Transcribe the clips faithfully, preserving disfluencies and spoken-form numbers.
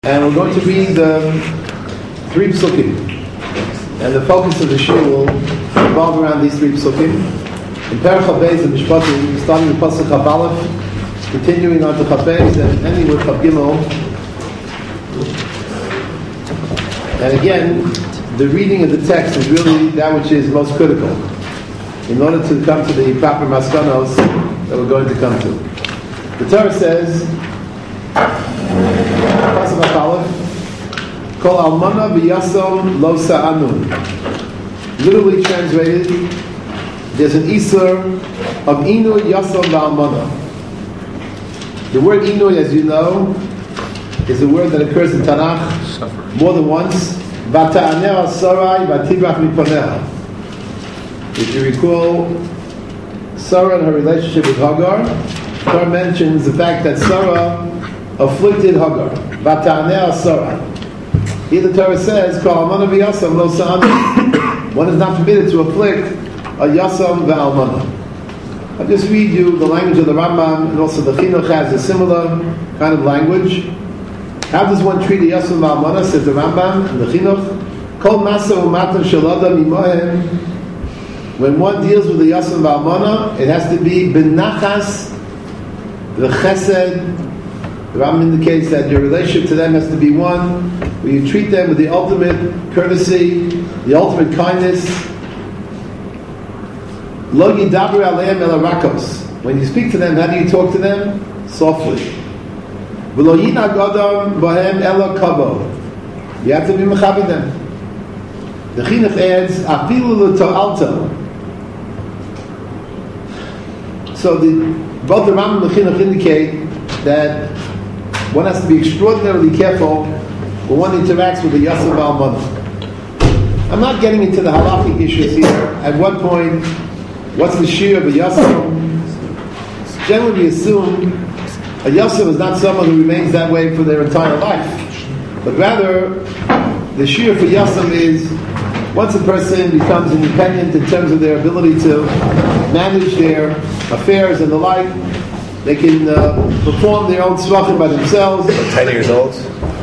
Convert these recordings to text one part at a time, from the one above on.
And we're going to read um, three psukim. And the focus of the shir will revolve around these three psukim. In Perach HaBeis and Mishpatim, starting with Pasuk Chaf Aleph, continuing on to Chaf Beis, and ending with Chaf Gimel. And again, the reading of the text is really that which is most critical in order to come to the proper maskanos that we're going to come to. The Torah says, Pasuk Chaf Aleph, Kol almana v'yasom lo sa'anun. Literally translated, there's an isur of inui yasom v'almana. The word inui, as you know, is a word that occurs in Tanakh more than once. Vata'aneh sarai v'tibrach miponeha. If you recall, Sarah and her relationship with Hagar, Torah mentions the fact that Sarah afflicted Hagar. Vata'aneh sarai. Here the Torah says, Kol almana v'yasam lo sa'anun. One is not permitted to afflict a yasam v'almana. I'll just read you the language of the Rambam, and also the Chinuch has a similar kind of language. How does one treat a yasam v'almana, says the Rambam and the Chinuch? Kol masa u'matan shel adam imohem. When one deals with the yasam v'almana, it has to be b'nachas v'chesed. The Rambam indicates that your relationship to them has to be one where you treat them with the ultimate courtesy, the ultimate kindness. Lo yidaber aleim ela rakos. When you speak to them, how do you talk to them? Softly. V'lo yinag adam b'hem ela kavod. You have to be mechabed them. The Chinuch adds, afilu l'to'alta. So the, both the Rambam and the Chinuch indicate that one has to be extraordinarily careful when one interacts with the Yasam V'almana. I'm not getting into the halakhic issues here. At what point, what's the shir of a Yasam? Generally we assume a Yasam is not someone who remains that way for their entire life. But rather, the shir for Yasam is once a person becomes independent in terms of their ability to manage their affairs and the like, they can uh, perform their own tzvachim by themselves. ten years old.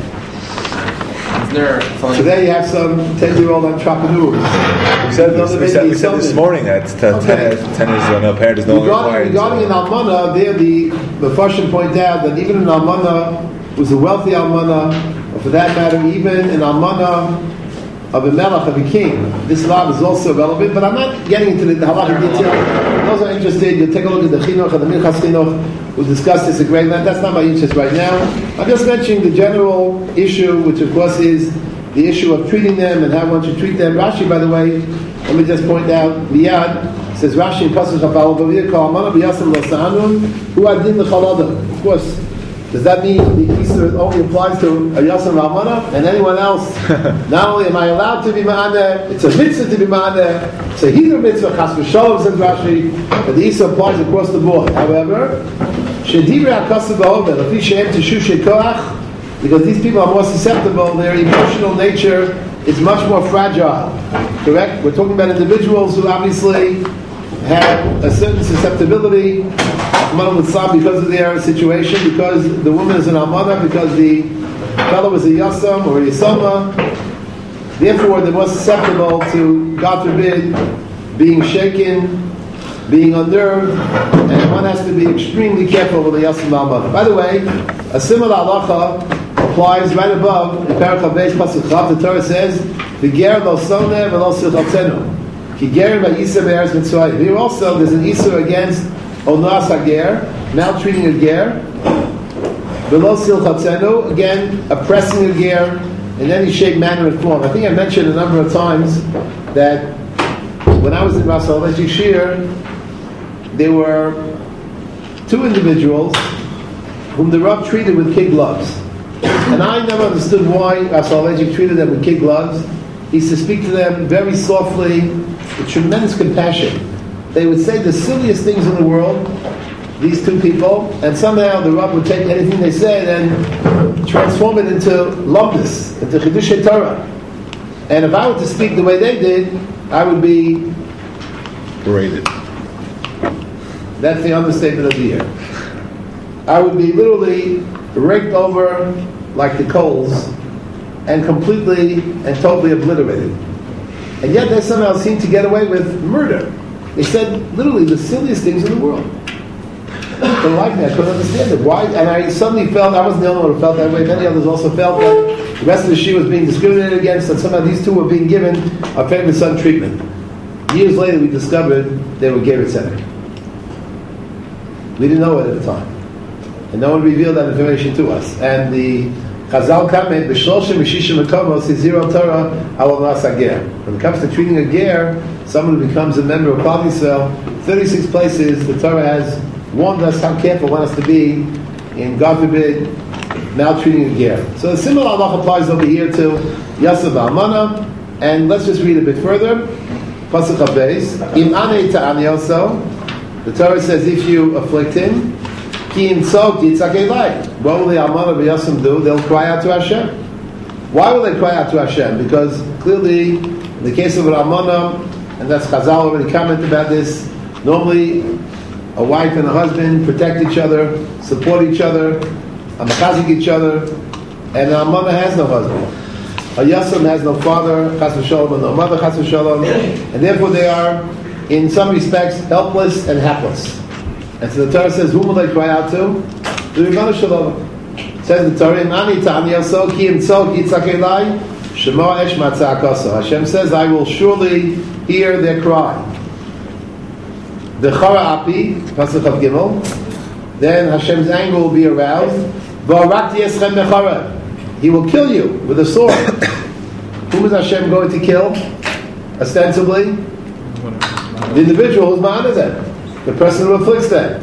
Today you have some ten-year-old entrepreneurs. We said this, we said, we said this morning that ten, okay. ten, ten years ago, no parent is no longer required. Regarding an almana, there the the Farshim point out that even an almana was a wealthy almana, or for that matter, even an almana of a melech, of a king. This law is also relevant, but I'm not getting into the, the halachic detail. Those are interested, you'll take a look at the chinuch and the minchas chinuch. We'll discuss this at great length. That's not my interest right now. I'm just mentioning the general issue, which of course is the issue of treating them and how one should treat them. Rashi, by the way, let me just point out, Miyad says Rashi in Pasuk Chaf Aleph, Kol almana v'yasam lo sa'anun, hu adin l'chol adam. Of course, does that mean the Isur only applies to a Yasam V'almana and anyone else? Not only am I allowed to be ma'aneh, it's a mitzvah to be ma'aneh, it's a Hebrew mitzvah, chas v'sholom, says Rashi, but the Isur applies across the board. However, shedivre ha'kasav ha'over, lefi she'em teshu she'koach, because these people are more susceptible, their emotional nature is much more fragile. Correct? We're talking about individuals who obviously have a certain susceptibility because of their situation, because the woman is an almana, because the fellow is a yasam or a yasama. Therefore, they're more susceptible to, God forbid, being shaken, being unnerved, and one has to be extremely careful with the yasam almana. By the way, a similar halacha applies right above in Perach HaBeis Pasuk Chaf. The Torah says, "V'ger lo soneh v'lo silchatzenu." Here also there's an isur against onas hager, maltreating a ger, below silchatzenu, again oppressing a ger in any shape, manner, and form. I think I mentioned a number of times that when I was in Ras Halezik Shir, there were two individuals whom the Rav treated with kid gloves, and I never understood why Ras Halezik treated them with kid gloves. He used to speak to them very softly, with tremendous compassion. They would say the silliest things in the world, these two people, and somehow the Rav would take anything they said and transform it into lumbus, into Chidushei Torah. And if I were to speak the way they did, I would be berated. That's the understatement of the year. I would be literally raked over like the coals and completely and totally obliterated. And yet they somehow seem to get away with murder. They said literally the silliest things in the world. But like me, I couldn't understand it. Why? And I suddenly felt, I wasn't the only one who felt that way, many others also felt that the rest of the Shia was being discriminated against, and somehow these two were being given a favorite son treatment. Years later we discovered they were Gerrit Tzedek. We didn't know it at the time. And no one revealed that information to us. And the Chazal comment, B'shloshem v'shishim makomos zero Torah al nas hager. When it comes to treating a ger, someone who becomes a member of Klal Yisrael, thirty-six places the Torah has warned us how careful one has to be in, God forbid, maltreating a ger. So the similar halach applies over here to Yasser v'Almana. And let's just read a bit further. Pasuk Habeis. Im anei ta'ani also. The Torah says if you afflict him, ki imtzok yitzak elai. What will the Almana v'Yassim do? They'll cry out to Hashem. Why will they cry out to Hashem? Because clearly, in the case of an Almana, and that's Chazal already commented about this, normally a wife and a husband protect each other, support each other, amachazik each other, and an Almana has no husband. A Yassim has no father, chas v'sholom, and no mother, chas v'sholom, and therefore they are, in some respects, helpless and hapless. And so the Torah says, whom will they cry out to? The Ribono Shel Olam. It says the Torah, Ani ta'ani yaso ki imtzok yitzak elai, shema esh matza'akoso. Hashem says, I will surely hear their cry. The chara api, pasuk of Gimel, then Hashem's anger will be aroused. V'arakti eschem bechara. He will kill you with a sword. Whom is Hashem going to kill? Ostensibly, the individual who's ma'ana them, the person who afflicts them.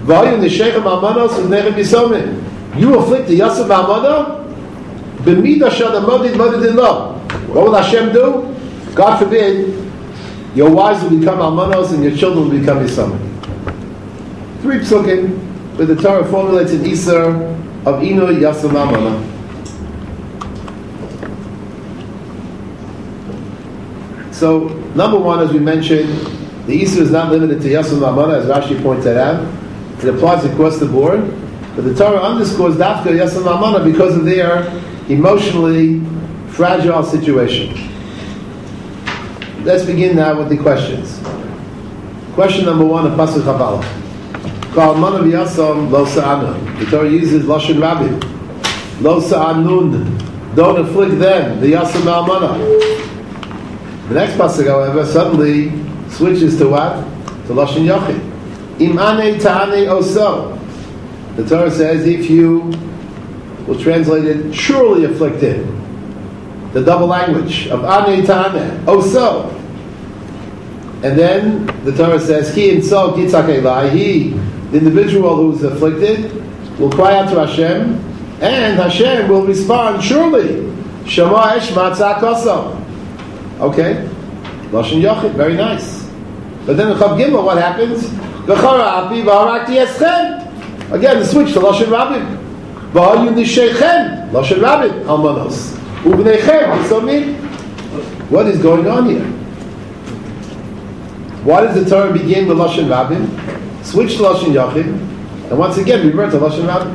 You afflict the Yasser v'Almana, b'midah shadamodid modid lo. What will Hashem do? God forbid, your wives will become almanos and your children will become yisomim. Three psukim where the Torah formulates an Isser of Inu Yasser v'Almana. So, number one, as we mentioned, the Isser is not limited to Yasser v'Almana, as Rashi pointed out. It applies across the board. But the Torah underscores Dafka Yasser v'Almana because of their emotionally fragile situation. Let's begin now with the questions. Question number one of Pasuk Chavala. Kol Almana v'Yasam lo sa'anu. The Torah uses Lashon Rabbi. Lo sa'anun. Don't afflict them. The Yasser v'Almana. The next pasuk, however, suddenly switches to what? To Lashon Yochid. Im anei ta'anei oso. The Torah says, if you, we'll translate it, surely afflicted. The double language of anei ta'anei oso. And then the Torah says, Ki imtzok yitzak elai. He, the individual who's afflicted, will cry out to Hashem, and Hashem will respond, surely. Shema esh matza'akoso. Okay, Lashon Yochid, very nice. But then in Chav Gimel, what happens? V'chara api v'harakti eschem. Again, the switch to Lashon Rabbi. V'hayu nisheichem, Lashon Rabbi, almanos. U'bneichem, yisomim. What is going on here? Why does the Torah begin with Lashon Rabbi, switch to Lashon Yochid, and once again revert to Lashon Rabbi?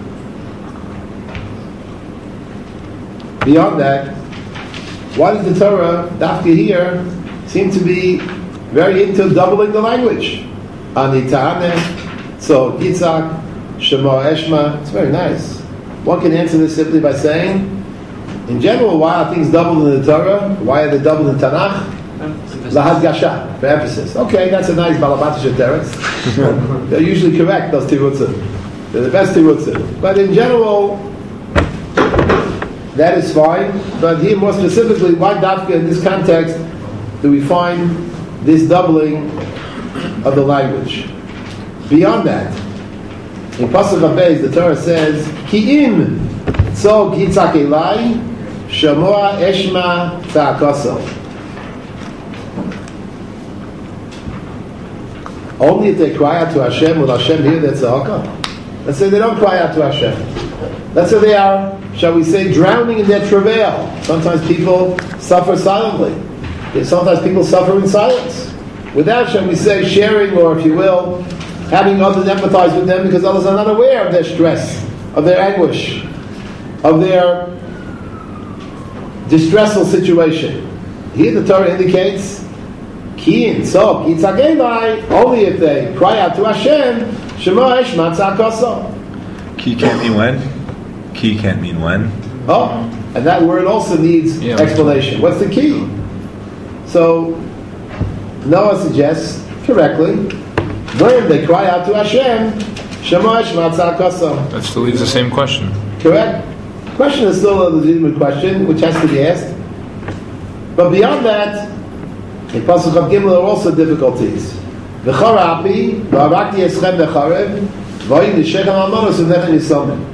Beyond that, why does the Torah, Dafka here, seem to be very into doubling the language? Ani ta'aneh, so Yitzhak, Shema Eshma. It's very nice. One can answer this simply by saying, in general, why are things doubled in the Torah? Why are they doubled in Tanakh? Lahadgasha, for emphasis. Okay, that's a nice balabatish teretz. They're usually correct, those tirutzim. They're the best tirutzim. But in general, that is fine, but here more specifically, why Dafka in this context do we find this doubling of the language? Beyond that, in Pasuk Habeis, the Torah says, Ki im tzog yitzak elai, shamoa eshma ta'akoso. Only if they cry out to Hashem, will Hashem hear their tzedakah? Let's say they don't cry out to Hashem. Let's say they are, shall we say, drowning in their travail. Sometimes people suffer silently. Sometimes people suffer in silence. Without, shall we say, sharing, or if you will, having others empathize with them because others are not aware of their stress, of their anguish. of their distressful situation. Here the Torah indicates Kiin, so Kitzagevai, only if they cry out to Hashem, Shema Eshma Tzakaso. Ki can't mean when? Ki can't mean when? Oh, and that word also needs yeah, explanation. What's the key? So Noah suggests correctly, when they cry out to Hashem, Shema Eshma Tzakaso. That still leaves the same question. Correct. The question is still a legitimate question, which has to be asked. But beyond that, in Pasuk of Gimel there are also difficulties. V'charapi, v'arakti eschem v'charev, v'ayim nishechem almanos v'nechem yisamim.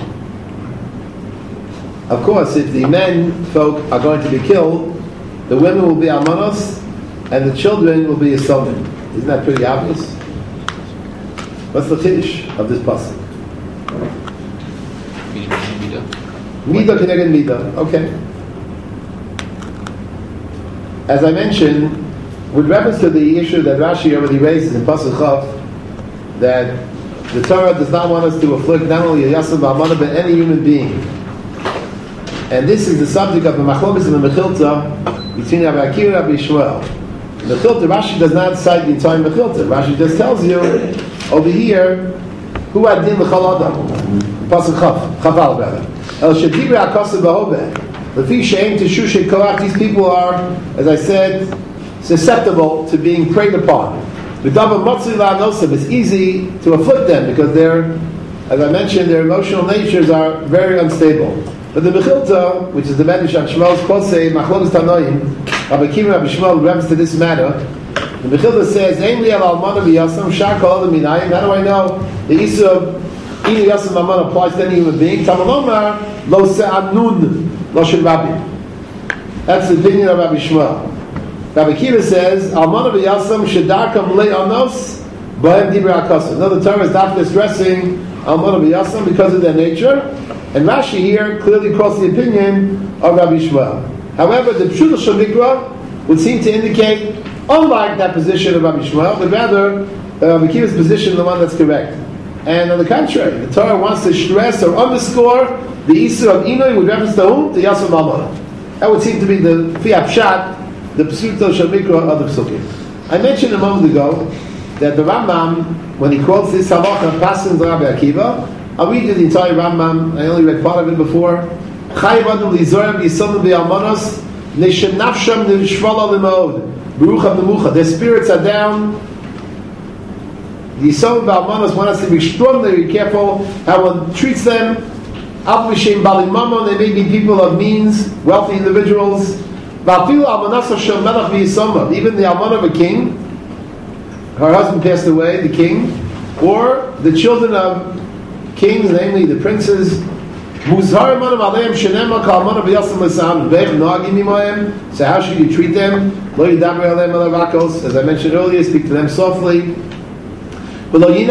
Of course, if the men folk are going to be killed, the women will be almanos, and the children will be yisamim. Isn't that pretty obvious? What's the chiddush of this pasuk? Mida keneged mida. Okay. As I mentioned, with reference to the issue that Rashi already raises in Pasuk Chav, that the Torah does not want us to afflict not only a Yasam Ba'amana, but any human being. And this is the subject of the Machlokes and the Mechilta between Rabbi Akiva and Rabbi Yishmael. Mechilta, Rashi does not cite the entire Mechilta. Rashi just tells you, over here, who had din l'chal adam? Pasuk Chav, Chaval rather. El Shadibra Akasa Ba'obeh. These people are, as I said, susceptible to being preyed upon. It's easy to afflict them because they're, as I mentioned, their emotional natures are very unstable. But the Mechilta, which is the Medrash on Shmuel's Kosei, Machlokes Tanoim, Rabbi Akiva, Rabbi Shmuel, reference to this matter, the Mechilta says, How do I know the issue of Inu Yasam Almana applies to any human being? Tamalomar, Lo Se'anun. That's the opinion of Rabbi Shmuel. Rabbi Akiva says, Almana v'yasam shedarkam le'anos b'hem dibra akasa. Now the Torah is not stressing Almana v'yasam because of their nature, and Rashi here clearly quotes the opinion of Rabbi Shmuel. However, the Pshuta Shel Mikra would seem to indicate, unlike that position of Rabbi Shmuel, but rather uh, Rabbi Akiva's position is the one that's correct. And on the contrary, the Torah wants to stress or underscore the Isur of Inoi with reference to whom? To Yasam Almana. That would seem to be the Fiat Pshat, the Psuto Shel Mikra of the Psukim. I mentioned a moment ago that the Rambam, when he quotes this halacha, passes to Rabbi Akiva. I'll read you the entire Rambam. I only read part of it before. Chayiv Adam Lizorim Yisomim B'Almanos Neshem Nafsham Nishvala L'Mod Berucham Nemucha. Their spirits are down. The Yisomim B'Almanos want us to be extraordinarily careful how one treats them. They may be people of means, wealthy individuals. Even the almana of a king, her husband passed away, the king, or the children of kings, namely the princes. So how should you treat them? As I mentioned earlier, speak to them softly. Don't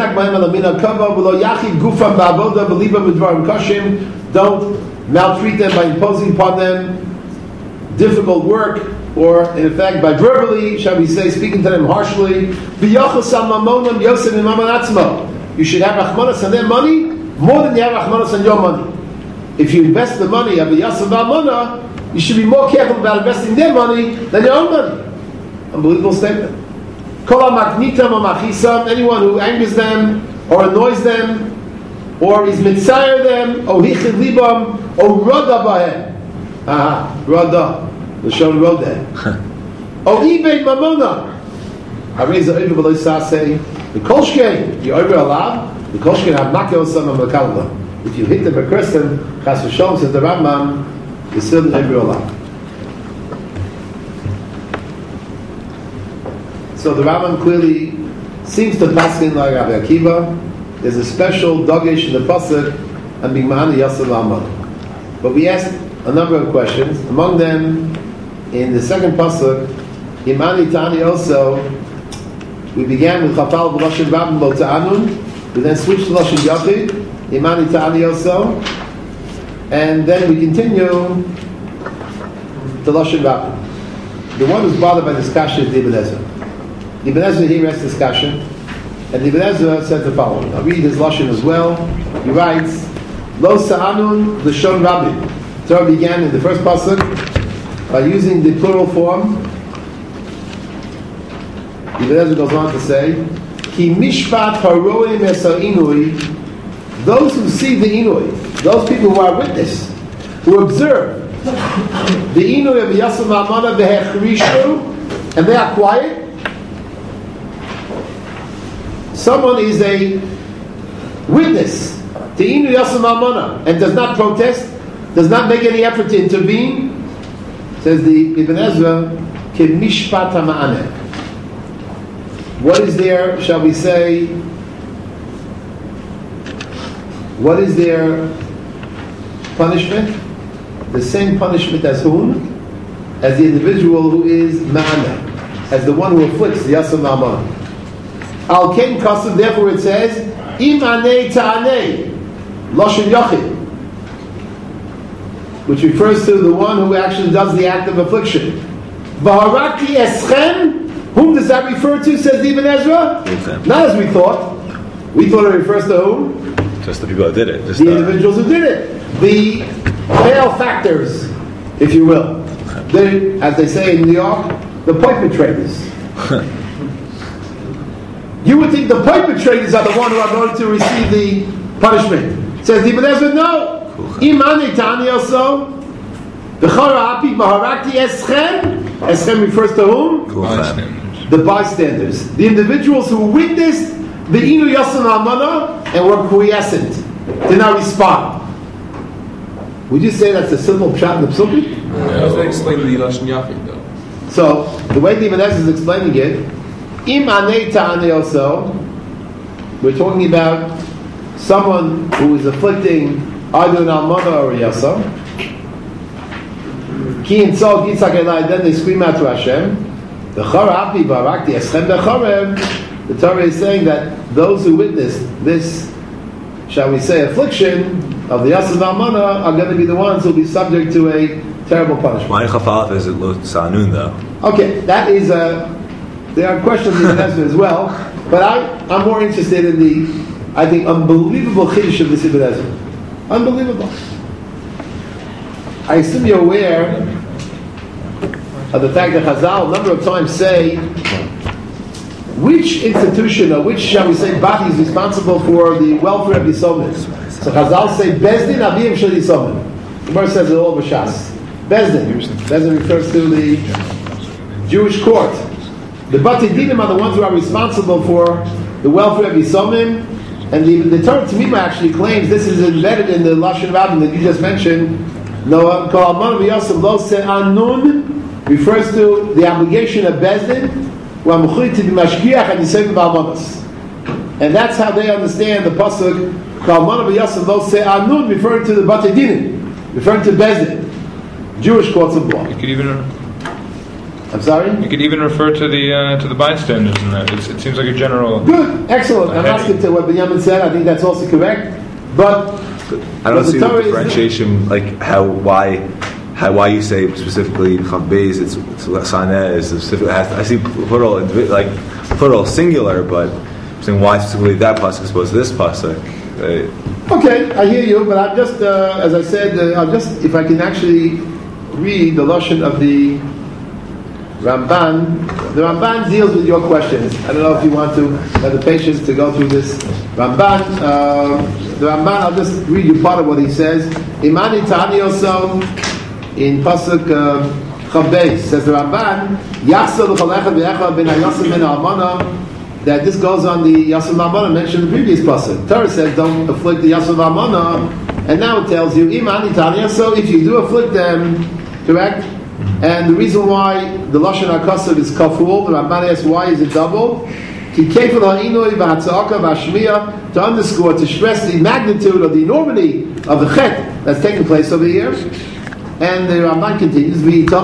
maltreat them by imposing upon them difficult work, or in effect by verbally, shall we say, speaking to them harshly. You should have rachmanas on their money more than you have rachmanas on your money. If you invest the money of the Yasam Ba'amana, you should be more careful about investing their money than your own money. Unbelievable statement. Anyone who angers them or annoys them or is mitzayer them or hichid libam or rada bahem. Aha, rada. The shon rada. Or ibei mamona. Harei za'over v'lo saseh. The kolshkein, you over alav. The kolshkein have makeh osam and makalla. If you hit them or curse them, chas v'sholom, says the Rambam, you still over alav. So the Rambam clearly seems to pass in like Rabbi Akiva. There's a special dogish in the pasuk and being ma'ani Yasam Almana. But we asked a number of questions. Among them, in the second pasuk, Imani Tani also, we began with Chafal B'Lashon Rabban Bo Ta'anun. We then switched to Lashon Yachid, Imani Tani also, and then we continue to Lashon Rabban. The one who's bothered by this kasha is Ibn Ezra. Ibn Ezra here has discussion, and Ibn Ezra said the following. I'll read his lashon as well. He writes, Lo Sa'anun L'shon Rabbi. The Torah began in the first pasuk by using the plural form. Ibn Ezra goes on to say, Ki mishpat haroim esa inui, those who see the inui, those people who are witness, who observe the inui of Yasam Amana v'hechrishu, and they are quiet. Someone is a witness to Inu Yasam Amana and does not protest, does not make any effort to intervene, says the Ibn Ezra, Ke mishpat ha'ma'aneh. What is their, shall we say, what is their punishment? The same punishment as whom? As the individual who is ma'aneh, as the one who afflicts the Yasam Amana. Al Ken Kasav, therefore it says, Im Anei Ta'anei, Lashon Yachid, which refers to the one who actually does the act of affliction. V'haraki Eschem, whom does that refer to, says Ibn Ezra? Not as we thought. We thought it refers to whom? Just the people that did it. Just the the individuals who did it. The malefactors, if you will. They, as they say in New York, the perpetrators. You would think the perpetrators are the one who are going to receive the punishment. Says Ibn Ezra, no. Imani Tani also. Eschem refers to whom? The bystanders. The individuals who witnessed the Inu Yasam Amana and were quiescent, did not respond. Would you say that's a simple pshat in the psukim? How does that explain the Lashon Yachid though? So, the way the Ibn Ezra is explaining it, Im Anei Ta'anei also, we're talking about someone who is afflicting either an Almana or a Yasam. Ki in Tzol Yitzhak Elai, then they scream out to Hashem. The Charapi Barakti Eschem Becharem. The Torah is saying that those who witnessed this, shall we say, affliction of the Yasam Almana are going to be the ones who will be subject to a terrible punishment. Why Chafalaf is it Lo Sa'anun though? Okay, that is a. There are questions in the Ezra as well, but I, I'm more interested in the, I think, unbelievable chiddush of this Ibn Ezra. Unbelievable. I assume you're aware of the fact that Chazal a number of times say which institution or which, shall we say, body is responsible for the welfare of Yisomim. So Chazal say, Bezdin Aviyim Shel Yisomim. The Gemara says it all over Shas. Bezdin. Bezdin refers to the Jewish court. The Bati Dinim are the ones who are responsible for the welfare of Yisomim, and the, the Torah Tamima actually claims this is embedded in the Lashon Rabbim that you just mentioned. No, refers to the obligation of Bezdin, and that's how they understand the pasuk referring to the Bati Dinim, referring to Bezdin, Jewish courts of law. You could even. I'm sorry? You could even refer to the uh, to the bystanders in that. It's, it seems like a general. Good, excellent. I'm asking to what Binyamin said. I think that's also correct. But I don't see the differentiation, like how why how why you say specifically Chav Beis it's it's Saneh is specific. I see plural like plural singular, but I'm saying why specifically that pasuk as opposed to this pasuk. Uh, okay, I hear you, but I'm just uh, as I said, uh, I'll just if I can actually read the lashon of the Ramban. The Ramban deals with your questions. I don't know if you want to have the patience to go through this. Ramban, uh, the Ramban, I'll just read you part of what he says. Imani Tani also in pasuk Chav Beis says the Ramban Yachsel Chalecha V'Echad Ben Hayasim Ben Almana, that this goes on the Yasam Almana mentioned in the previous pasuk. Torah says don't afflict the Yasam Almana, and now it tells you Imani Tani. So if you do afflict them, correct? And the reason why the Lashon HaKasav is kaful, the Ramban asks why is it double? To underscore, to stress the magnitude or the enormity of the chet that's taking place over here. And the Ramban continues,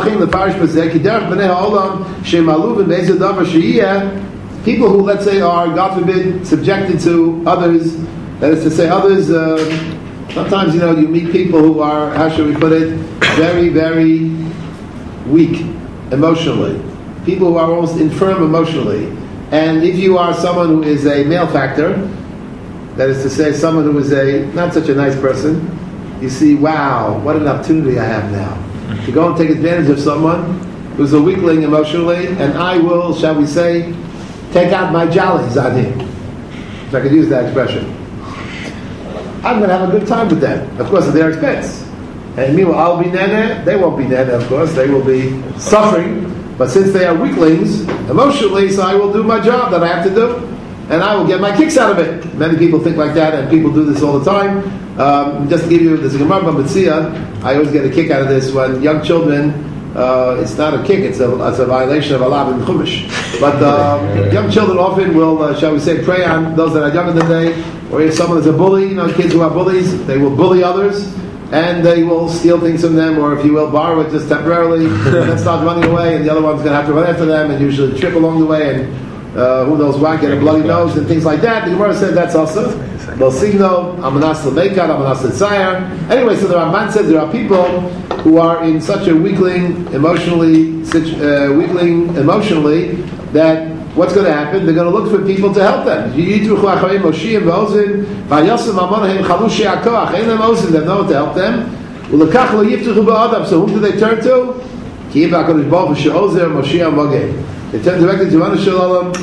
people who, let's say, are, God forbid, subjected to others, that is to say, others, uh, sometimes, you know, you meet people who are, how should we put it, very, very weak emotionally, people who are almost infirm emotionally, and if you are someone who is a malefactor, That is to say, someone who is a not such a nice person, you see, wow, what an opportunity I have now to go and take advantage of someone who's a weakling emotionally, and I will, shall we say, take out my jollies on him, if I could use that expression. I'm going to have a good time with them, of course, at their expense. And meanwhile, I'll be nene, they won't be nene, of course, they will be suffering. But since they are weaklings, emotionally, so I will do my job that I have to do, and I will get my kicks out of it. Many people think like that, and people do this all the time. Um, just to give you, there's a Gemara Bamitzia, I always get a kick out of this when young children, uh, it's not a kick, it's a, it's a violation of Allah and Chumash. But um, young children often will, uh, shall we say, prey on those that are younger than they, or if someone is a bully, you know, kids who are bullies, they will bully others, and they will steal things from them, or if you will, borrow it just temporarily, and then start running away, and the other one's going to have to run after them, and usually trip along the way, and uh, who knows why, get a bloody nose, and things like that. The Gemara said that's also Losino, Amanas Lemekat, Amanas Letzayar. Anyway, so the Ramban said there are people who are in such a weakling, emotionally, such, uh, weakling emotionally, that what's going to happen? They're going to look for people to help them. They know what to help them. So whom do they turn to? They turn directly to Anu Shalom.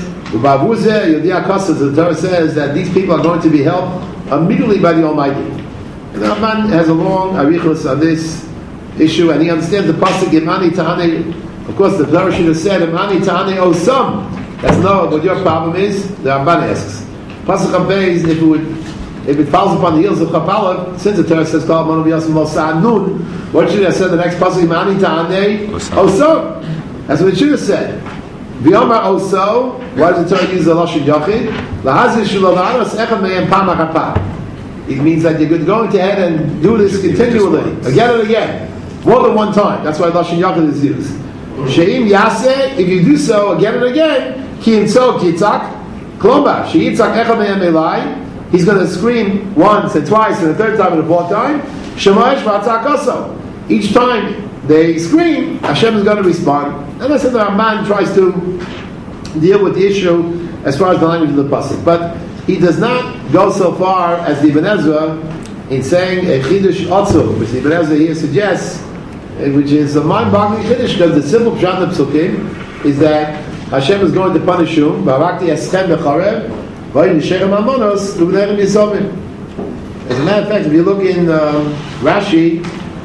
The Torah says that these people are going to be helped immediately by the Almighty. And the Ramban has a long arichos on this issue, and he understands the pasuk Imani Ta'ane. Of course, the Torah should have said Imani Ta'ane Osam. That's not what your problem is. The Ramban asks. Pasuk Beis, if it would, if it falls upon the heels of Chapala, since the Torah says Kol Manu B'Yasam Mosa'an Nun, what should have said the next pasuk? Imani Ta'ane Osam. That's what it should have said. V'yomar Oso. Why does the Torah use the lashon Yochid? Lahazir Shalom Aros Echad Me'em Pam HaChapah. It means that you're going to head and do this continually, again and again, more than one time. That's why lashon Yochid is used. Sheim Yaseh, if you do so again and again, Ki Imtzo Kitzak, Klomba, Sheyitzak Echad Me'em Elai, he's going to scream once and twice and a third time and a fourth time, Shemayish V'atzak Oso. Each time they scream, Hashem is going to respond. And that's how the Ramban tries to deal with the issue as far as the language of the pasuk. But he does not go so far as the Ibn Ezra in saying a chidush otzu, which the Ibn Ezra here suggests, which is a mind-boggling chidush, because the simple pshat of psukim is that Hashem is going to punish you. Barakti eschem becharev, v'yin yisherem amonos, l'bnechem yisomim. As a matter of fact, if you look in um, Rashi,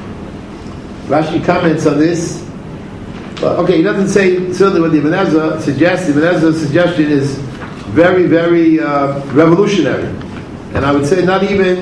Rashi comments on this. Well, okay, he doesn't say certainly what the Ibn Ezra suggests. The Ibn Ezra's suggestion is very, very uh, revolutionary, and I would say not even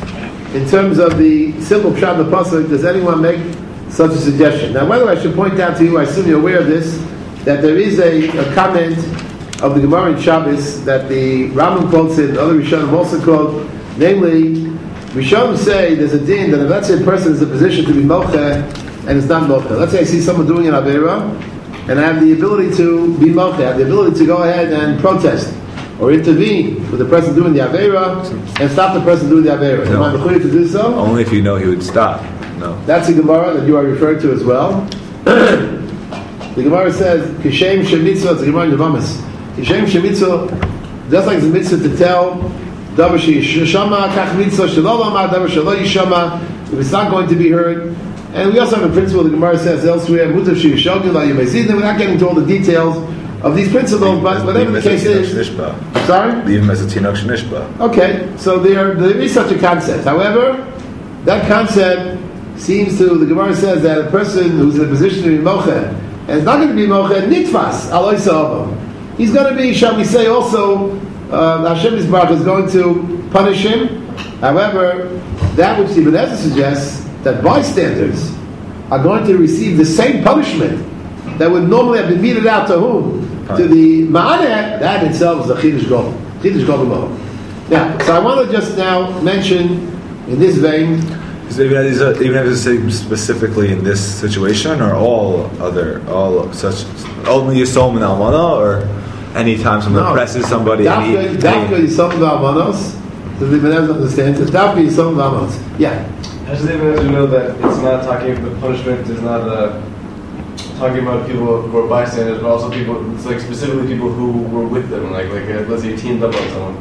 in terms of the simple pshat of the pasuk does anyone make such a suggestion. Now, whether I should point out to you, I assume you're aware of this, that there is a, a comment of the Gemara in Shabbos that the Rambam quotes it, other Rishonim also quote, namely, Rishonim say there's a din that if let's say a person is in a position to be mocheh and it's not mocheh. Let's say I see someone doing an avera, and I have the ability to be mocheh, I have the ability to go ahead and protest or intervene with the person doing the avera and stop the person doing the avera. No. Am I required to do so? Only if you know he would stop. No. That's a Gemara that you are referred to as well. The Gemara says, Kishem Shemitzvah, it's a Gemara in Yavamas. Kishem Shemitzvah, just like the mitzvah to tell, Davar Shishama, Kach Mitzvah, Shalolama, Davar Shalo Yishama, if it's not going to be heard. And we also have a principle the Gemara says elsewhere, Mutav Shishogil, La Yemezidin. We're not getting to all the details of these principles, but whatever the case is. Sorry? Leave him as a Tinok Shnishba. Okay, so there, there is such a concept. However, that concept seems to, the Gemara says that a person who's in a position to be mocheh, and is not going to be mocheh, nitfas, aloy sa'avo. He's going to be, shall we say, also, uh, Hashem Yisbarach is going to punish him. However, that which the Ibn Ezra suggests, that bystanders are going to receive the same punishment that would normally have been meted out to whom? Right. To the ma'aneh, that itself is a chidush gadol. Chidush gadol. Now, so I want to just now mention, in this vein, So even if it's even if it's say specifically in this situation, or all other, all such, only Yisom and Almana, or any time someone no. presses somebody. Dafka Yisom and Almanos. Does the Ibn Ezra understand? Dafka Yisom and Almanos. Yeah. How does the Ibn Ezra know that it's not talking about punishment? Is not uh, talking about people who are bystanders, but also people. It's like specifically people who were with them. Like like uh, let's say teamed up on someone.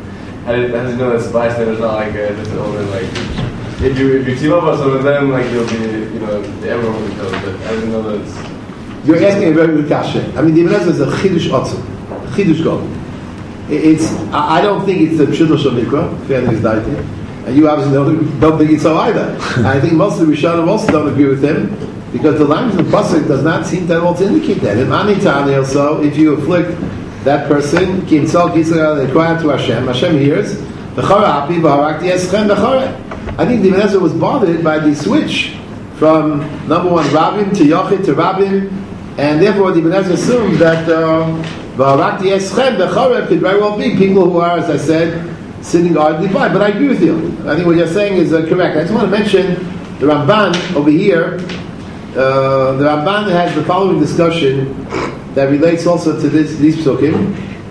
how do you, how do you know that's bystanders, not like a, just an owner? Like, if you if you team up with someone, then like you'll be, you know, everyone will be killed. But I didn't know that. It's, You're asking a very good question. I mean, the Ibn Ezra is a chidush otzim, a chidush go. It's I don't think it's the pshuto shel mikra. Fairly is daiti, and you obviously don't, don't think it's so either. And I think most of the Rishonim also don't agree with him because the language of the pasuk does not seem to at all to indicate that. In Anitani also, if you afflict that person, they cry out to Hashem. Hashem hears. I think the Ibn Ezra was bothered by the switch from number one Rabbim to Yochid to Rabbim, and therefore the Ibn Ezra assumed that V'harakti Eschem B'choreb could very well be people who are, as I said, sinning ardently by. But I agree with you. I think what you're saying is uh, correct. I just want to mention the Ramban over here. Uh, the Ramban has the following discussion that relates also to this, these psukim.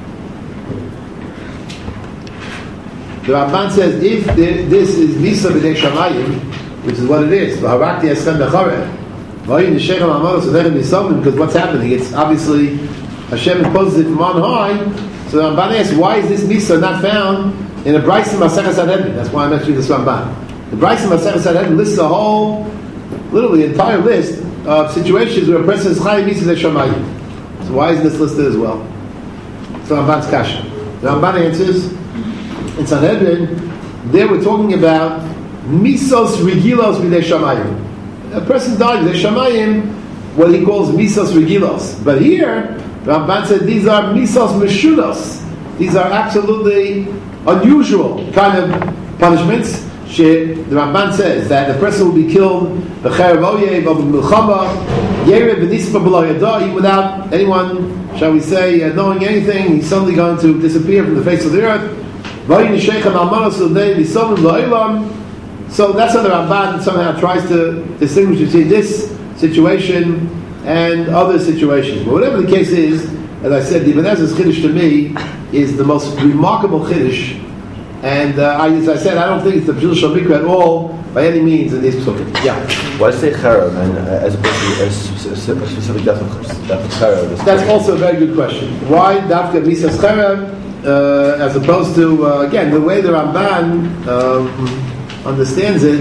The Ramban says if the, this is Misa B'dei Shamayim, which is what it is, V'harakti Eschem B'choreb, V'hayin Yishechem Amos V'dechem Yisomim, because what's happening? It's obviously Hashem imposes it from on high. So the Ramban asks, why is this Misa not found in a Bryson Masechah Sanhedrin? That's why I'm mentioning this Ramban. The Bryson Masechah Sanhedrin lists a whole, literally entire list of situations where a person is Chayim Misa B'dei Shamayim. So why is this listed as well? So Ramban's kasha. The Ramban answers, in Sanhedrin, they were talking about Misos Regilos B'dei Shamayim. A person died B'dei Shamayim, what he calls Misos Regilos. But here, Ramban said these are Misos Meshudos. These are absolutely unusual kind of punishments. She, the Ramban says that the person will be killed b'cherev oyev of milchama yerev v'nispa b'lo yada, without anyone, shall we say, uh, knowing anything. He's suddenly going to disappear from the face of the earth. So that's how the Ramban somehow tries to distinguish between this situation and other situations. But whatever the case is, as I said, the Ibn Ezra's chiddush to me is the most remarkable chiddush. And uh, I, as I said, I don't think it's the Pshul Shal Mikra at all, by any means, in these psukim. Yeah. Why say Charav and uh, as opposed to a specific death of Charav? That's also a very good question. Why Dafka Misas Charav, uh, as opposed to, uh, again, the way the Ramban um, understands it,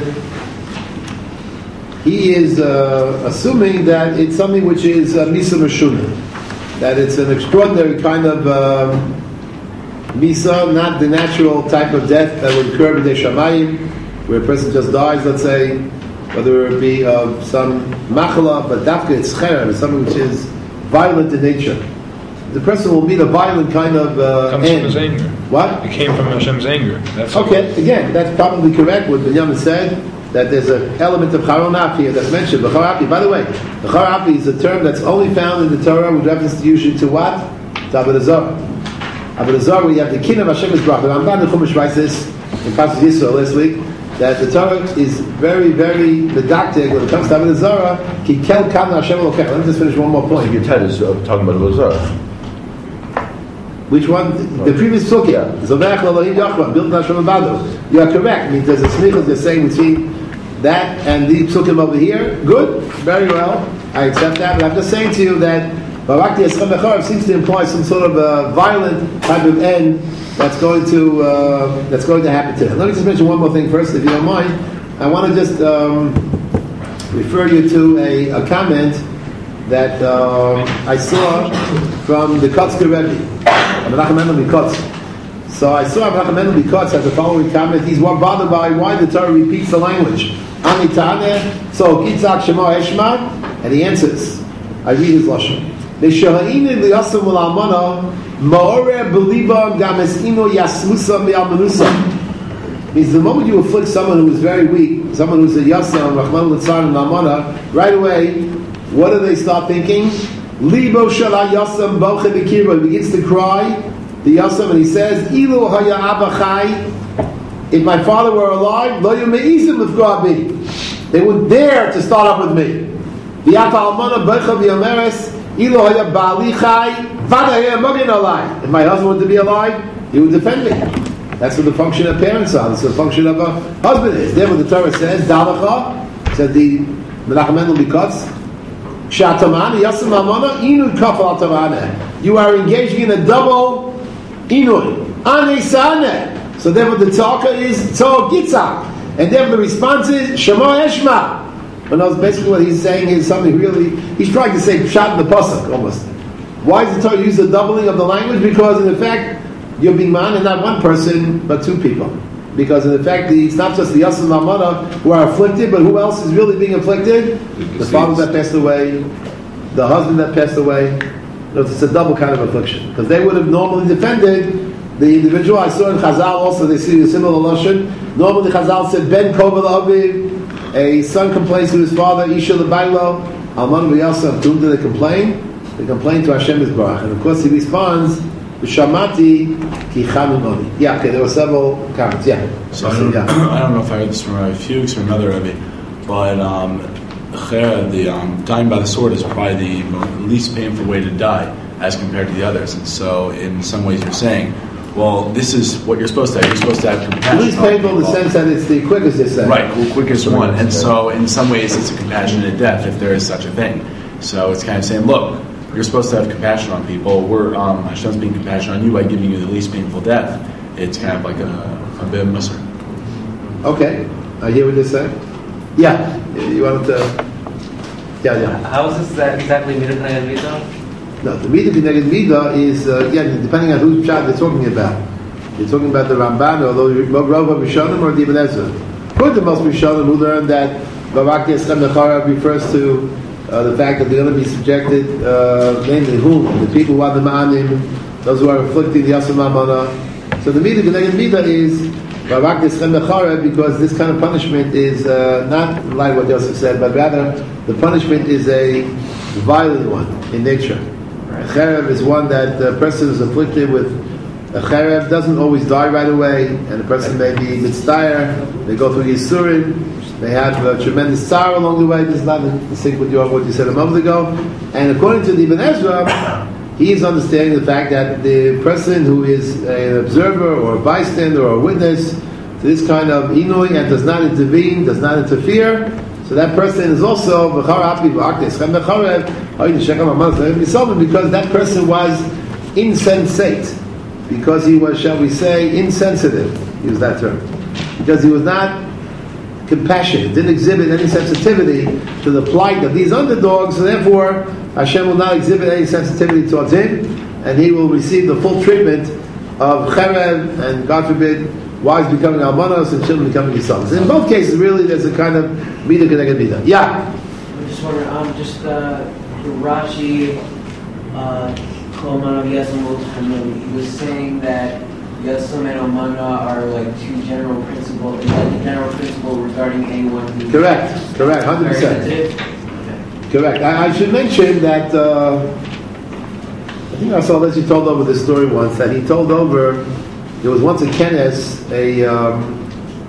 he is uh, assuming that it's something which is uh, Misa Meshuna, that it's an extraordinary kind of um, Misa, not the natural type of death that would occur b'dei Shamayim, where a person just dies, let's say, whether it be of some machala, but dafka it's cherem, it's something which is violent in nature. The person will meet a violent kind of uh, comes end. from his anger. What? It came from Hashem's anger. That's okay, again, that's probably correct what Binyamin said, that there's an element of Charav here that's mentioned. But Charav, by the way, the Charav is a term that's only found in the Torah with reference to usually to what? To Avodah Zarah. Avodah Zarah, where you have the kin of Hashem's bracha. The Ramban in Chumash writes this in Pasuk Yisrael last week, that the Torah is very, very didactic when it comes to Avodah Zarah. Ki kel kam Hashem Elokecha. Let me just finish one more point. Your title is talking about Avodah Zarah. Which one? The previous psukim. Zoveach Elohim Yachvan, built Hashem Abadu. You are correct. I mean, there's a snichus you're saying between that and the psukim over here. Good, very well. I accept that. But I'm just saying to you that Barakti Eschem B'choreb seems to imply some sort of a violent type of end that's going to uh, that's going to happen to him. Let me just mention one more thing first, if you don't mind. I want to just um, refer you to a, a comment that um, I saw from the Kotzker Rebbe, Menachem Mendel Mikotz. So I saw Menachem Mendel Mikotz has the following comment. He's one bothered by why the Torah repeats the language. Ani Taneh, so Kitzak Shema Eshma, and he answers. I read his lashon. Means the moment you afflict someone who is very weak, someone who's a yasam, Rahman Litzar and Lamana, right away, what do they start thinking? Libo shala yasam boche b'kirba. He begins to cry, the yasam, and he says, Ilu haya abba chai. If my father were alive, lo yumeizim l'fgoa bi. They would dare to start up with me. V'yata almana boche v'yomeres. If my husband were to be alive, he would defend me. That's what the function of parents are. That's what the function of a husband is. Therefore, the Torah says, Dalacha, said the Menachem Mendel Mikotz, Shatamani Yasam Amana Inu Kafal Tavaneh. You are engaging in a double Inun. Ane Saneh. So therefore the tzaka is tzor gitzah. And therefore the response is Shema Eshma. And that's basically what he's saying is something really, he's trying to say pshat in the pasuk almost. Why does the Torah use the doubling of the language? Because in effect, you're being man and not one person, but two people. Because in effect, the, it's not just the Yasam Amana who are afflicted, but who else is really being afflicted? The father that passed away, the husband that passed away. It's a double kind of affliction. Because they would have normally defended the individual. I saw in Chazal also, they see a similar lashon. Normally Chazal said, Ben Kovel Aviv, a son complains to his father, Isha Lebailo, Alman V'Yasam, to whom do they complain? They complain to Hashem Yisbarach. And of course he responds, Shamati ki chamimoni. Yeah, okay, there were several comments. Yeah. So I don't, yeah. I don't know if I heard this from Rabbi Fuchs or another Rabbi, but um, the um, dying by the sword is probably the least painful way to die as compared to the others. And so in some ways you're saying, well, this is what you're supposed to have. You're supposed to have compassion. At least painful in the sense that it's the quickest, you say. Right, the quickest one. And so in some ways it's a compassionate death, if there is such a thing. So it's kind of saying, look, you're supposed to have compassion on people. We're um, Hashem's being compassionate on you by giving you the least painful death. It's kind of like a, a bit of musr. Okay, I hear what you're saying. Yeah, you wanted to... Yeah, yeah. How is this that exactly Midah K'neged Midah? No, the Midah K'neged Midah is, uh, again, depending on whose pshat they're talking about. You're talking about the Ramban, or the Rav Rishonim, or the Ibn Ezra. According to most Rishonim, who learned that Barak Yeschem Nechara refers to Uh, the fact that they're going to be subjected, uh, namely whom? The people who are the ma'anim, those who are afflicting the Yasam Amana. So the Midah K'neged Midah is Barak Yeschem Nechara, because this kind of punishment is uh, not like what Yosef said, but rather the punishment is a violent one in nature. A cherev is one that the person is afflicted with. A cherev doesn't always die right away, and the person may be mitzdayer, they go through Yisurim, they have uh, tremendous sorrow along the way. This is not in sync with what you said a moment ago. And according to the Ibn Ezra, he is understanding the fact that the person who is an observer or a bystander or a witness to this kind of inui and does not intervene, does not interfere, so that person is also because that person was insensate, because he was, shall we say, insensitive, use that term, because he was not compassionate, didn't exhibit any sensitivity to the plight of these underdogs, so therefore Hashem will not exhibit any sensitivity towards him, and he will receive the full treatment of cherev, and God forbid, wives becoming almanos and children becoming yisams. In both cases, really, there's a kind of midah k'neged midah. Yeah? I'm just wondering, um, just uh, Rashi, uh, he was saying that Yasam and Amana are like two general principles, like a general principle regarding anyone who... Correct, correct, one hundred percent. Okay. Correct. I, I should mention that, uh, I think I saw that you told over this story once, that he told over, there was once a kenes, a, um,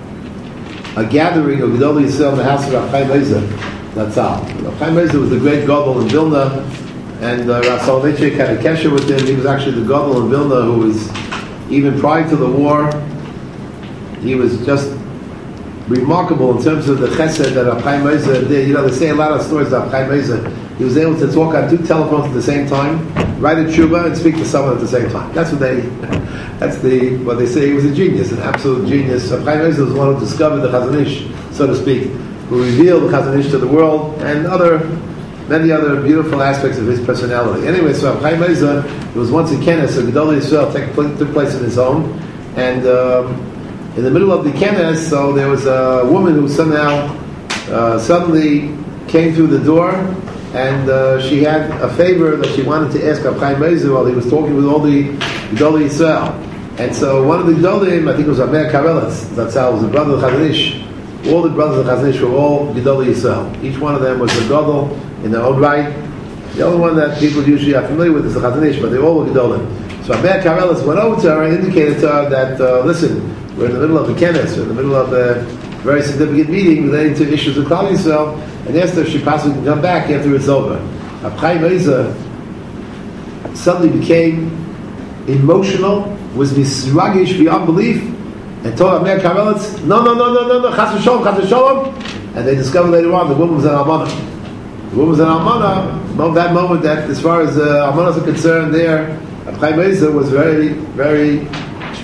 a gathering of Gedolei Yisrael in the house of Rav Chaim Ozer, that's all. Rav Chaim Ozer was the great Gadol in Vilna, and uh, Rav Soloveitchik had a kesher with him. He was actually the Gadol in Vilna who was, even prior to the war, he was just remarkable in terms of the chesed that Rav Chaim Ozer did. You know, they say a lot of stories about Rav Chaim Ozer. He was able to talk on two telephones at the same time, write a tshuva, and speak to someone at the same time. That's what they, that's the, what they say. He was a genius, an absolute genius. Rav Chaim Ozer was one who discovered the Chazon Ish, so to speak, who revealed the Chazon Ish to the world, and other, many other beautiful aspects of his personality. Anyway, so Rav Chaim Ozer, it was once a kenes, so Gedolei Yisrael took place in his home, and um, in the middle of the kenes, so there was a woman who somehow uh, suddenly came through the door, and uh, she had a favor that she wanted to ask Rav Chaim Ozer while he was talking with all the Gedolei Yisrael. And so one of the Gedolim, I think it was Meir Karelitz, that's how it was the brother of Chazon Ish. All the brothers of Chazon Ish were all Gedolei Yisrael. Each one of them was a Gadol in their own right. The only one that people usually are familiar with is the Chazon Ish, but they all were Gedolim. So Meir Karelitz went over to her and indicated to her that, uh, listen, we're in the middle of the kenes, we're in the middle of a very significant meeting relating to issues of Klal Yisrael, and asked her if she possibly can come back after it's over. Rav Chaim Ozer suddenly became emotional, was misragish beyond belief, and told Meir Karelitz, no, no, no, no, no, no, chas v'sholom, chas v'sholom. And they discovered later on the woman was an almana. The woman was an almana. From that moment, that as far as uh, almanas are concerned, there, Rav Chaim Ozer was very, very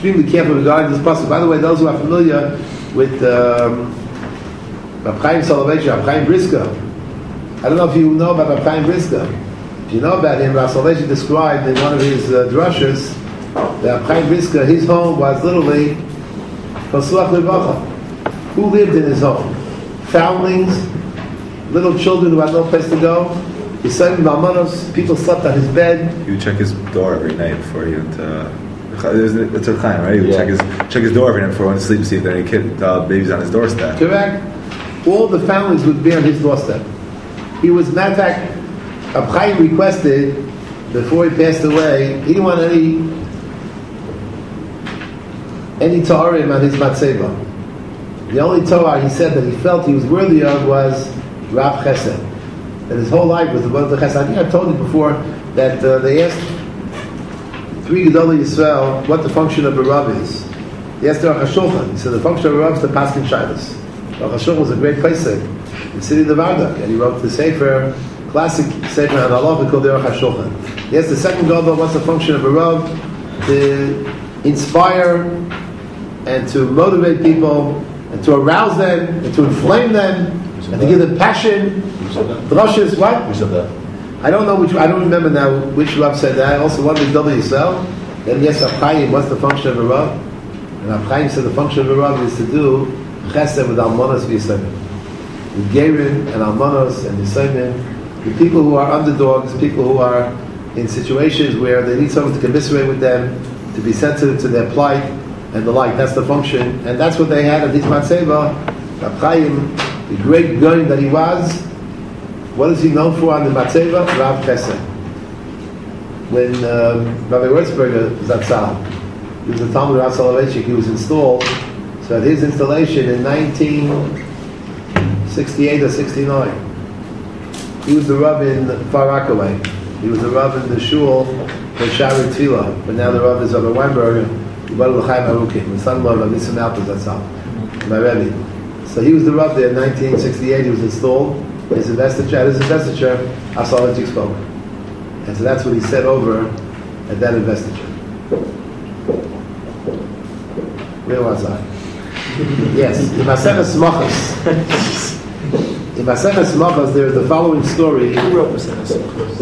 extremely careful regarding this pasuk. By the way, those who are familiar with um, Rab Chaim Soloveitcher, Rab Chaim Brisker, I don't know if you know about Rab Chaim Brisker. If you know about him, Rab Soloveitcher described in one of his uh, drushes that Rab Chaim Brisker, his home was literally Pasuach Levacha. Who lived in his home? Foundlings, little children who had no place to go. His son Malmanos, people slept on his bed. He would check his door every night before he went to... It's a Chaim, right? He would Yeah. check his check his door every night before he went to sleep to see if there are any kid, uh, babies on his doorstep. Correct? All the families would be on his doorstep. He was, matter of fact, Rab Chaim requested, before he passed away, he didn't want any any Ta'arim on his Matzeva. The only Torah he said that he felt he was worthy of was Rav Chesed. That his whole life was devoted to Chesed. I think I've told you before that uh, they asked three Gedolei Yisrael what the function of a Rav is. He asked Aruch HaShulchan. He said the function of a Rav is to paskin shaylos. Aruch HaShulchan was a great posek in the city of Vardak, and he wrote the Sefer, classic Sefer on Halacha called Aruch HaShulchan. He asked the second Gedolei what's the function of a Rav? To inspire and to motivate people and to arouse them and to inflame them and to give them passion. Drushes, what? Who said that? I don't know which. I don't remember now which Rav said that. Also, one was W. Yisrael. Then yes, Rab Chaim. What's the function of a Rav? And Rab Chaim said the function of a Rav is to do Chesed with Almonos v'Yisayim, with Gerim and Almonos and Yisayim, the people who are underdogs, people who are in situations where they need someone to commiserate with them, to be sensitive to their plight and the like. That's the function, and that's what they had at this Matzeva. Rab Chaim, the great guy that he was. What is he known for on the Matzeva? Rav Chesed. When um, Rabbi Wurzberger was at Tzal, he was a Talmud Rav Soloveitchik, he was installed. So at his installation in nineteen sixty-eight or sixty-nine, he was the Rav in Far Rockaway. He was the Rav in the Shul for Shari Tefillah. But now the Rav is Rabbi Weinberg, Yibal L'chaim Arukim, the son-in-law of Rabbi Nissim Alpes at Tzal, my Rebbe. So he was the Rav there in nineteen sixty-eight, he was installed. His investiture, at his investiture, Asalatik spoke. And so that's what he said over at that investiture. Where was I? Yes, in Maseches Smachos. In Maseches Smachos, there is the following story. Who wrote Maseches Smachos?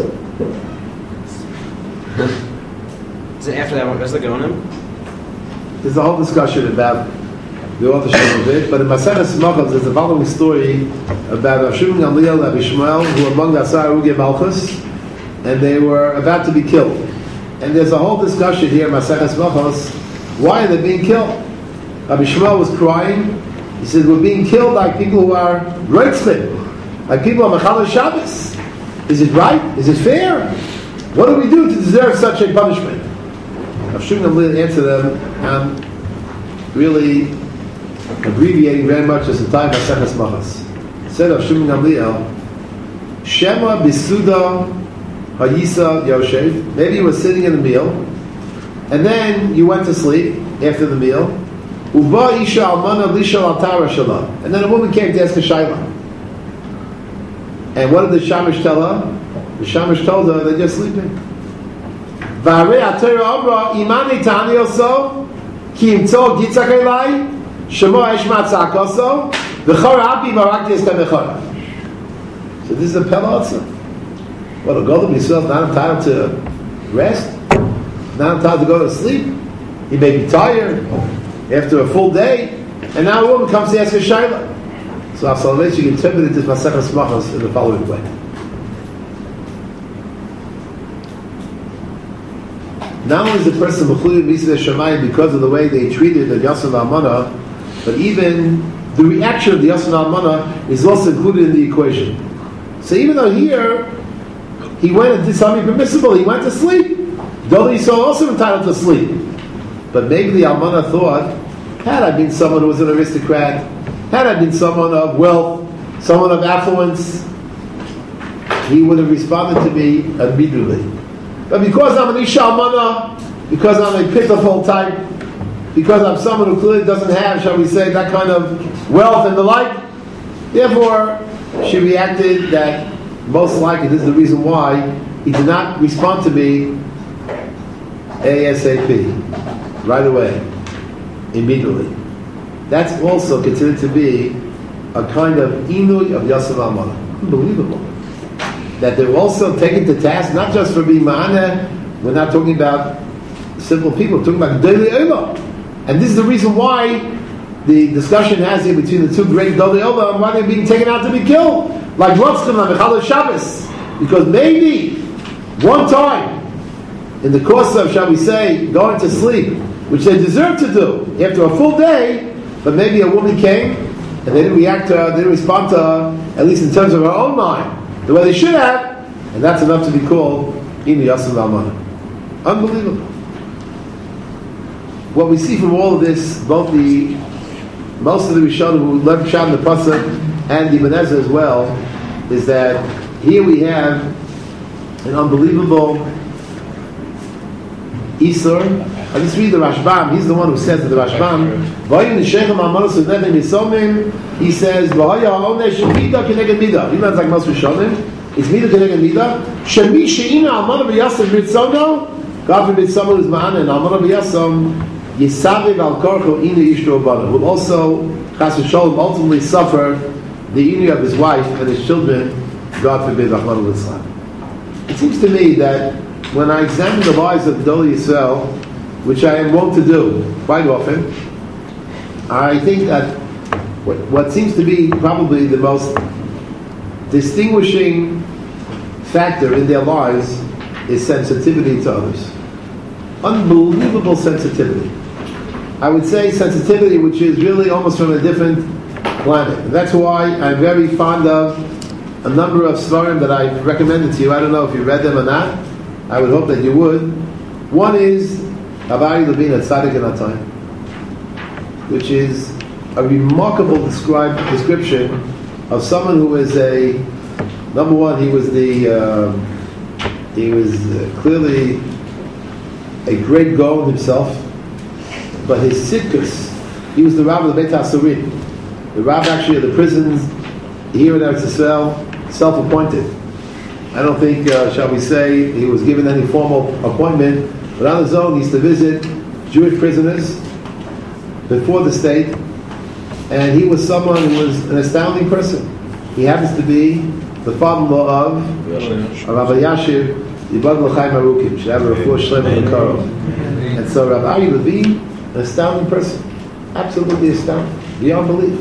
Is it after that one? Was the Gonim? There's a whole discussion about the authorship of it, but in Maseches Smachos, there's the following story about Rav Shimon Gamliel and Rabbi Shmuel, who were among the Asar Uge Malchus, and they were about to be killed. And there's a whole discussion here in Maseches Smachos, why are they being killed? Rabbi Shmuel was crying. He said, we're being killed like people who are Reitzchim, like people who are Mechal Shabbos. Is it right? Is it fair? What do we do to deserve such a punishment? Rav Shimon Gamliel answered them, um, really abbreviating very much as the time of Maseches Smachos. Said of Shimon Gamliel, Shema bisuda hayisa yoshev. Maybe you were sitting in the meal, and then you went to sleep after the meal. Uba isha almana lishal altara shala. And then a woman came to ask a shayla. And what did the shamish tell her? The shamish told her they're just sleeping. V'harei atayra amra imani tani oso ki imtol gitzak elai shemo eshma tzak oso. So this is a pelotza. Well, a Golden Yisrael is not entitled to rest, not entitled to go to sleep. He may be tired after a full day, and now a woman comes to ask a shayla. So our salvation interpreted this Maseches Smachos in the following way. Not only is the person mechuyed b'yisvei shamayim because of the way they treated the Yasser Almana, but even the reaction of the Yasser Almana is also included in the equation. So even though here he went and did something permissible, he went to sleep. Though he's also entitled to sleep. But maybe the Almana thought, had I been someone who was an aristocrat, had I been someone of wealth, someone of affluence, he would have responded to me immediately. But because I'm an Isha Almana, because I'm a pitiful type, because I'm someone who clearly doesn't have, shall we say, that kind of wealth and the like, therefore, she reacted that most likely this is the reason why he did not respond to me ASAP, right away. immediately. That's also considered to be a kind of inui of Yosef Almana. Unbelievable. That they're also taken to task, not just for being ma'aneh. We're not talking about simple people, we're talking about Gedolei Olam. And this is the reason why the discussion has here between the two great Gedolei Olam, why they're being taken out to be killed. Like Rotzchem on Mechal Shabbos. Because maybe one time in the course of, shall we say, going to sleep, which they deserve to do after a full day, but maybe a woman came and they didn't react to her, they didn't respond to her, at least in terms of her own mind, the way they should have, and that's enough to be called Inu Yasam Almana. Unbelievable. What we see from all of this, both the most of the Rishonim who learned Pshat in the Pasuk and the Ibn Ezra as well, is that here we have an unbelievable Isur. I just read the Rashbam. He's the one who says to the Rashbam, he says, he learns like most Rishonim. It's Midah Keneged Midah. Shemi she'ina almana b'yasam b'ritzono. God forbid someone who's ma'ana and almana b'yasam yisaviv al korcho inu ishto abana. Will also, chas v'sholem, ultimately suffer the inu of his wife and his children. God forbid, Rahman al-Islam. It seems to me that when I examine the lives of Gedolei Yisrael, which I am wont to do quite often, I think that what, what seems to be probably the most distinguishing factor in their lives is sensitivity to others. Unbelievable sensitivity. I would say sensitivity which is really almost from a different planet. And that's why I'm very fond of a number of svarim that I've recommended to you. I don't know if you read them or not. I would hope that you would. One is Avari Levine at Tzaddik and Atayim, which is a remarkable describe, description of someone who is a, number one, he was the, uh, he was uh, clearly a great Gaon himself, but his Sidkus, he was the Rav of the Beit HaSurim, the Rav actually of the prisons here in Eretz Yisrael, self-appointed. I don't think, uh, shall we say, he was given any formal appointment, but on his own he used to visit Jewish prisoners before the state, and he was someone who was an astounding person. He happens to be the father-in-law of Rabbi Yashiv Yibad L'chaim Arukim, should have a refuah shlema l'karov. And so Rabbi Ari Levine, an astounding person, absolutely astounding, beyond belief.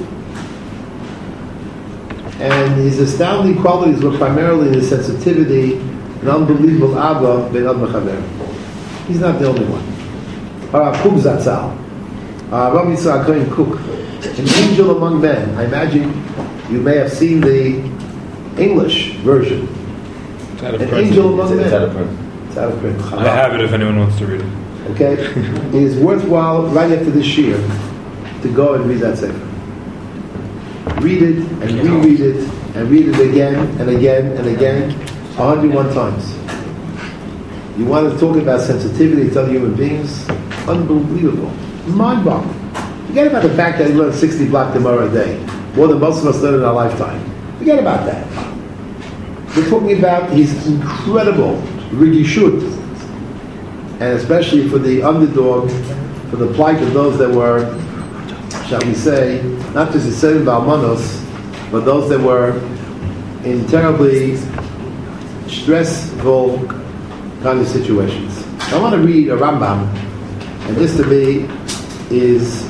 And his astounding qualities were primarily his sensitivity and unbelievable Abba ben Ad Mechaber. He's not the only one. Harav Kuk Zatzal, Rav Yitzhak Kohen Kuk, an angel among men. I imagine you may have seen the English version. It's out of An print. angel among men. It's out of print. It's out of print. I have it if anyone wants to read it. Okay? It is worthwhile right after this year to go and read that sefer. Read it and reread it and read it again and again and again, one hundred one times. You want to talk about sensitivity to other human beings? Unbelievable. Mind-boggling. Forget about the fact that he learns sixty block Gemara a day, more than most of us learn in our lifetime. Forget about that. We're talking about his incredible rigishut, and especially for the underdog, for the plight of those that were, shall we say, not just the Yisraelim Ba'almanos, but those that were in terribly stressful kind of situations. I want to read a Rambam, and this to me is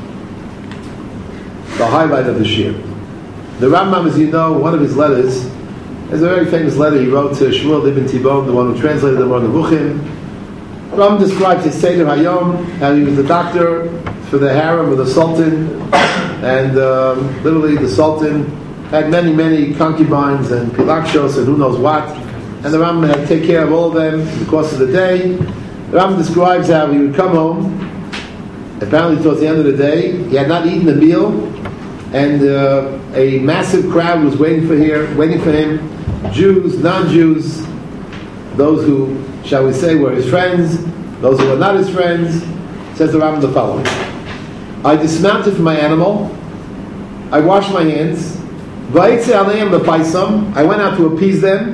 the highlight of the shir. The Rambam, as you know, one of his letters, is a very famous letter he wrote to Shmuel ibn Tibon, the one who translated the Moreh Nevuchim. Rambam describes his Seder Hayom, how he was the doctor for the harem of the Sultan, and um, literally the Sultan had many, many concubines and pilakshos and who knows what, and the Rambam had to take care of all of them in the course of the day. The Rambam describes how he would come home, apparently towards the end of the day, he had not eaten a meal, and uh, a massive crowd was waiting for here, waiting for him, Jews, non-Jews, those who, shall we say, were his friends, those who were not his friends. Says the Rambam the following: I dismounted from my animal, I washed my hands, I went out to appease them,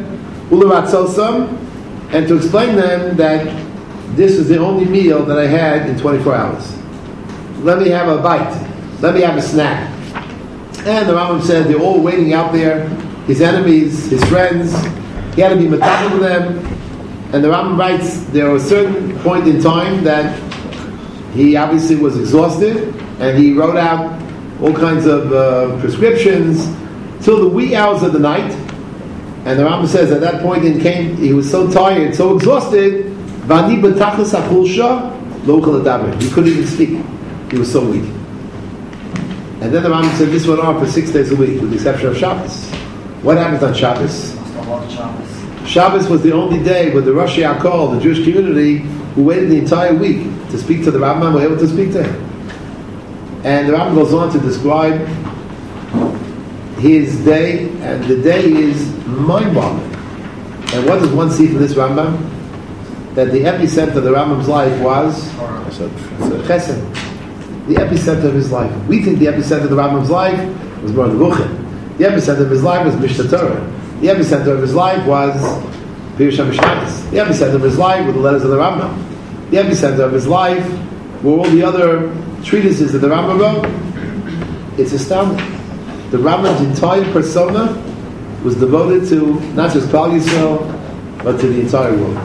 and to explain them that this was the only meal that I had in twenty-four hours. let me have a bite. Let me have a snack. And the Rambam said they're all waiting out there, his enemies, his friends. He had to be metached with them. And the Rambam writes there was a certain point in time that he obviously was exhausted, and he wrote out all kinds of uh, prescriptions till the wee hours of the night. And the Rambam says at that point in came, he was so tired, so exhausted, Vani b'tachlis hachulsha lo uchel ledaber. He couldn't even speak. He was so weak. And then the Rambam said this went on for six days a week, with the exception of Shabbos. What happens on Shabbos? Shabbos was the only day where the Rosh Yaakov, the Jewish community, who waited the entire week to speak to the Rambam, were able to speak to him. And the Rambam goes on to describe his day, and the day is mind-boggling. And what does one see from this Rambam? That the epicenter of the Rambam's life was Chesed. The epicenter of his life. We think the epicenter of the Rambam's life was Moreh Nevuchim. The epicenter of his life was Mishnah Torah. The epicenter of his life was Pirush HaMishnayos. The epicenter of his life were the letters of the Rambam. The epicenter of his life were all the other treatises that the Rambam wrote. It's astounding. The Rambam's entire persona was devoted to not just Klal Yisrael, but to the entire world.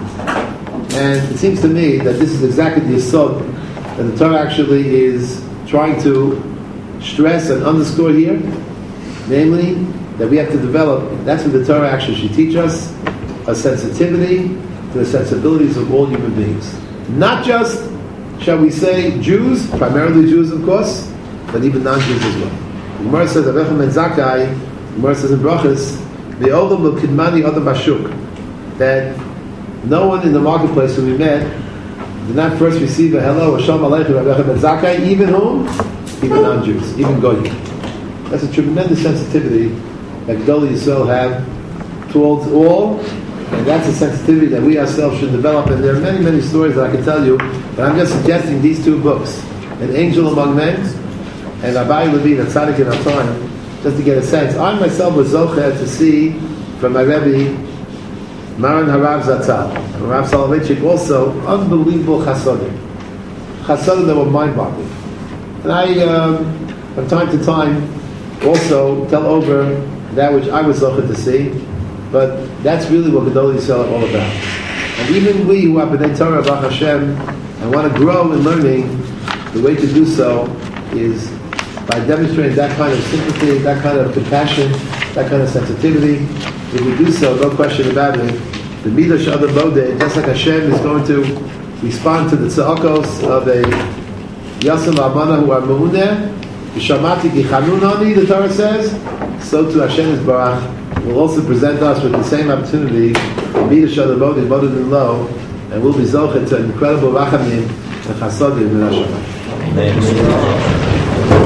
And it seems to me that this is exactly the yesod that the Torah actually is trying to stress and underscore here, namely that we have to develop. That's what the Torah actually should teach us: a sensitivity to the sensibilities of all human beings, not just, shall we say, Jews, primarily Jews, of course, but even non-Jews as well. The Gemara says, Avechem ben Zakkai, the Gemara says in Brachos, the Olam of Kidmani Adam Bashuk, that no one in the marketplace who we met did not first receive a hello, a shalom aleichem, Avechem ben Zakkai, even whom? Even non-Jews, even Goyim. That's a tremendous sensitivity that Gedolei Yisrael have towards all, and that's a sensitivity that we ourselves should develop. And there are many, many stories that I can tell you, but I'm just suggesting these two books, An Angel Among Men, and Abai Levine, a tzaddik in our time, just to get a sense. I myself was zocher to see from my Rebbe, Maran Harav Zatzal, and Rav Soloveitchik also, unbelievable chasodim. Chasodim that were mind-boggling. And I, um, from time to time, also tell over that which I was zocher to see, but that's really what Gedolei Yisrael are all about. And even we who are B'nai Torah, Baruch Hashem, and want to grow in learning, the way to do so is by demonstrating that kind of sympathy, that kind of compassion, that kind of sensitivity. If we do so, no question about it, the Midah Sh'Adam Bodeh, just like Hashem is going to respond to the tza'akos of a Yasam Amana who are Ma'uneh, Shamati Gichanunani, the Torah says, so to Hashem is Barach will also present us with the same opportunity, Midah Sh'Adam Bodeh, Bodeh Lo, and we'll be zochet to incredible rachamim and chasodim in Hashem.